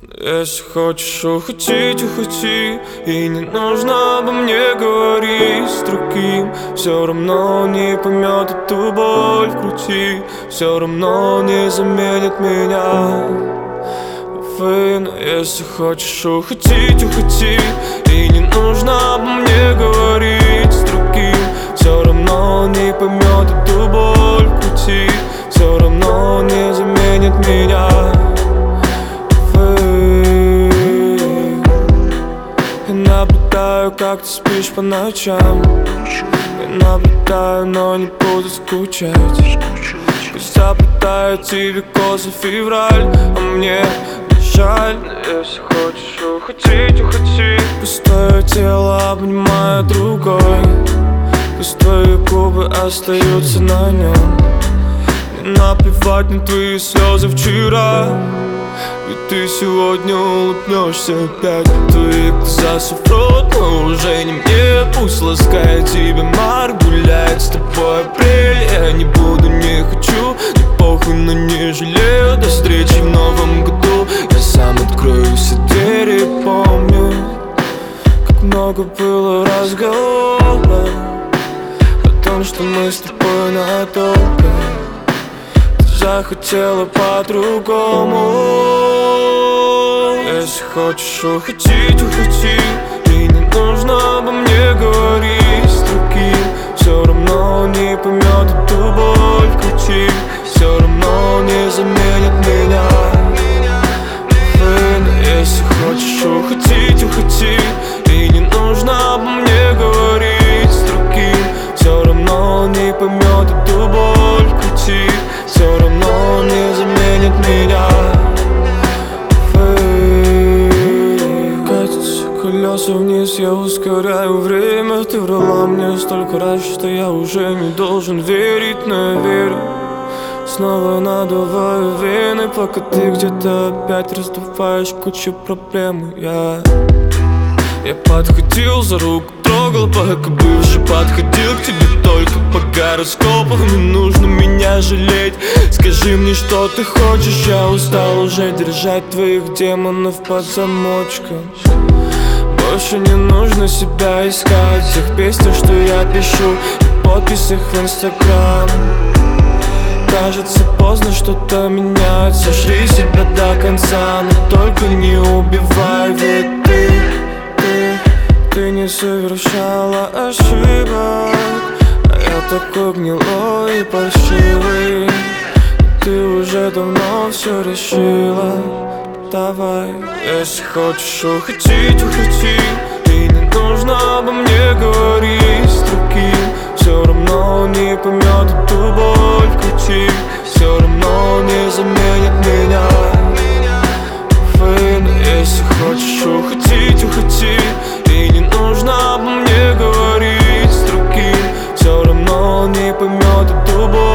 Если хочешь ухватить, ухвати. И не нужно обо мне говорить с другим. Все равно он не поймет эту боль в груди. Все равно он не заменит меня. Но если хочешь ухватить, ухвати. И не нужно обо мне говорить с другим. Все равно он не поймет эту боль в груди. Все равно он не заменит меня. Я наблюдаю, как ты спишь по ночам. Я наблюдаю, но не буду скучать. Пусть заплетаю тебе козы февраль, а мне жаль. Если хочешь ухватить, ухвати. Пусть твое тело обнимает другой. Пусть твои губы остаются на нем. Мне наплевать на твои слезы вчера. Ведь ты сегодня улыбнешься опять. Твои глаза соврут, но уже не мне. Пусть ласкает тебя мар, гуляет с тобой апрель. Я не буду, не хочу, не похуй, но не жалею. До встречи в новом году. Я сам открою все двери, помню, как много было разговоров о том, что мы с тобой надолго. Захотела по-другому. Если хочешь ухватить, ухвати. И не нужно обо мне говорить с другим. Все равно он не поймет эту боль в груди. Все равно он не заменит меня. Но если хочешь ухватить, ухвати. И не нужно обо мне говорить с другим. Все равно он не поймет эту боль в груди. Все равно он не заменит меня. Катятся колеса вниз, я ускоряю время. Ты врала мне столько раз, что я уже не должен верить, но я верю. Снова надуваю вены, пока ты где-то опять раздуваешь кучу проблем. Я подходил за руку, трогал, пока бывший подходил к тебе только по гороскопу. Не нужно меня жалеть, скажи мне, что ты хочешь. Я устал уже держать твоих демонов под замочком. Больше не нужно себя искать в тех песнях, что я пишу, и подписях в Инстаграм. Кажется, поздно что-то менять. Сожри себя до конца, но только не убивай. Ведь ты не совершала ошибок, а я такой гнилой и паршивый. Ты уже давно все решила. Давай, если хочешь ухватить, ухвати. И не нужно обо мне говорить с другим. Все равно он не поймет эту боль в груди. Все равно он не заменит меня. Но если хочешь ухватить, ухвати. И не нужно обо мне говорить с другим. Все равно он не поймет эту боль.